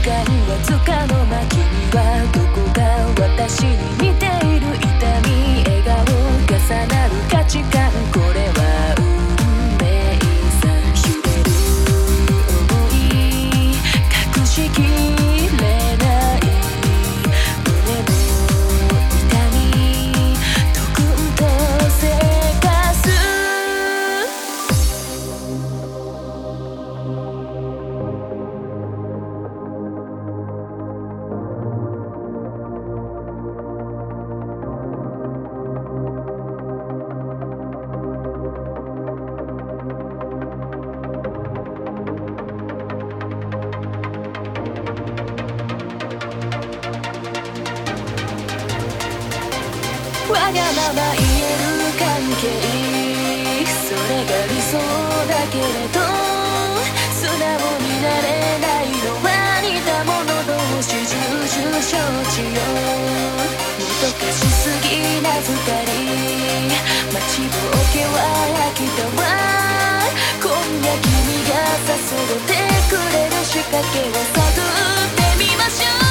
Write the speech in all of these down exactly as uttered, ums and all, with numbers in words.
間わずかの間、君はどこか私に似ている。痛み笑顔重なる価値観、これは運命さ。揺れる想い隠しきれない胸の痛み、とくんとせかす。わがまま言える関係、それが理想だけれど素直になれないのは似た者同士、重々承知よ。もどかしすぎな二人、待ちぼうけは飽きたわ。今夜君が誘ってくれる仕掛けを探ってみましょう。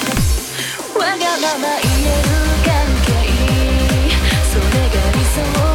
わがまま言える関係、それが理想